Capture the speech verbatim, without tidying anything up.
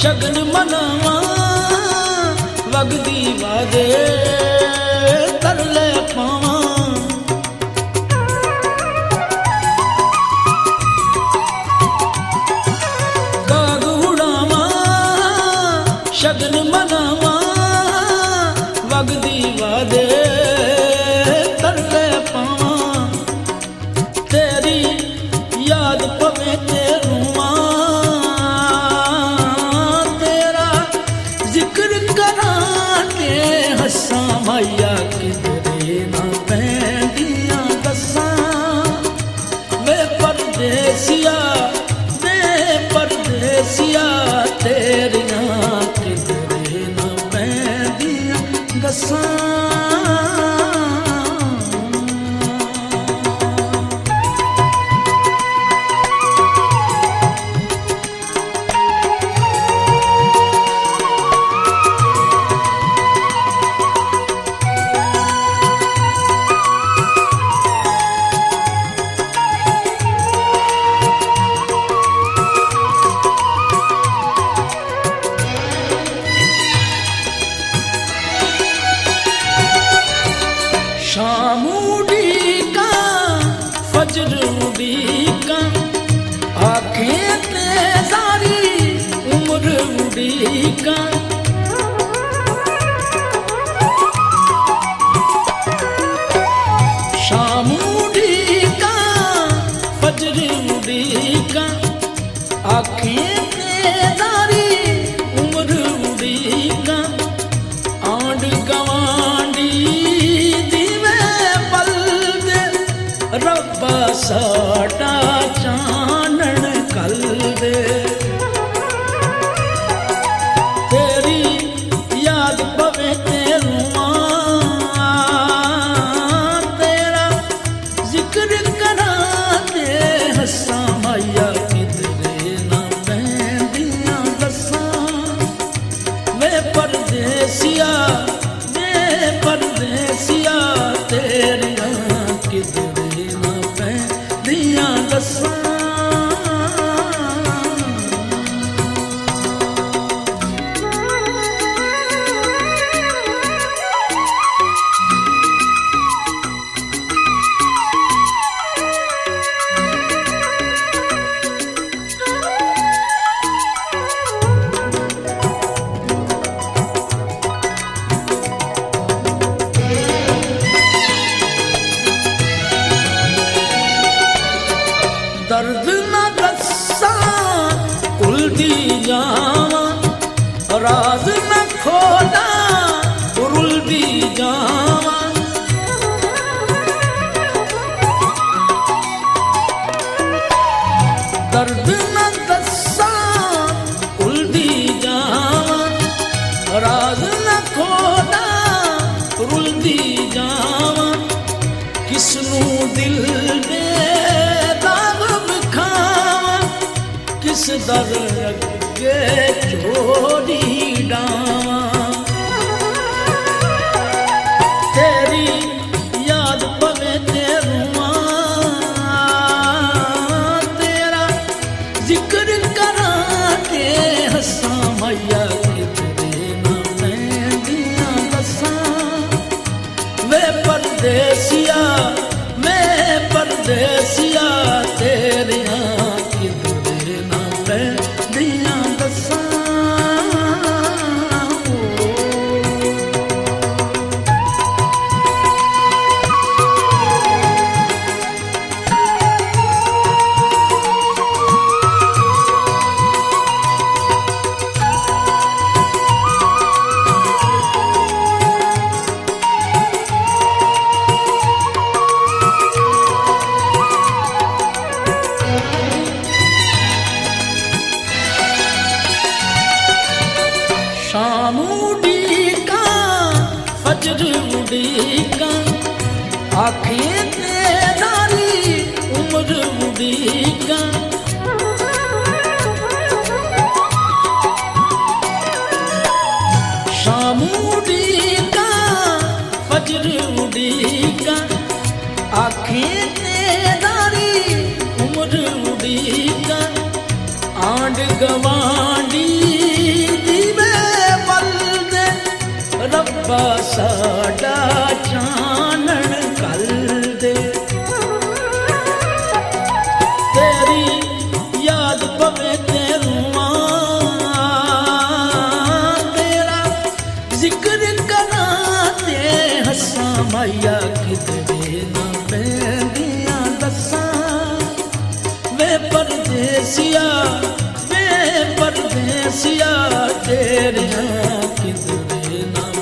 शगन मनावा वगदी वादे तरले पावा काग उड़ावा शगन मनावा वगदी वादे तरले पावा तेरी याद पवे ते रुआ तेरा जिक्र करा के हसा माया किधरे ना पैंदिया दसा वे परदेसिया वे परदेसिया तेरिया किधरे ना पैंदिया दसा शाम उड़ी का फजर उड़ी का आंखें तेजारी उम्र उड़ी का शाम उड़ी का फजर उड़ी का आंखें तेजारी उम्र उड़ी का आंड गवांडी रब्बा साडा चानन कल दे तेरी याद पवे ते रुआ तेरा जिक्र करा ते हसा माया किधरे ना पैंदिया दसा वे परदेसिया वे परदेसिया तेरिया किधरे दिया दसा दर्द न दसा उल्दी जावा राज न खोला उल्दी जावा दर्द न दसा उल्दी जावा राज न खोला उल्दी जावा किसनू दिल दे किस दर अगे छोड़ी डावा तेरी याद पवे ते रुआ तेरा जिक्र करा के हसा माया किधरे ना पैंदिया दसा वे परदेसिया वे परदेसिया तेरिया दिया दसा शाम उड़ी का फजर उड़ी का आंखें तेजारी उम्र उड़ी का शाम उड़ी का फजर उड़ी का आंखें तेजारी उम्र उड़ी का आंड गवांडी रब्बा साडा चानण कर दे। तेरी याद पवे ते रुआं, तेरा जिक्र करा ते हंसा माया किधरे ना पैंदियां दसां। वे परदेसिया वे परदेसिया तेरियां किधरे ना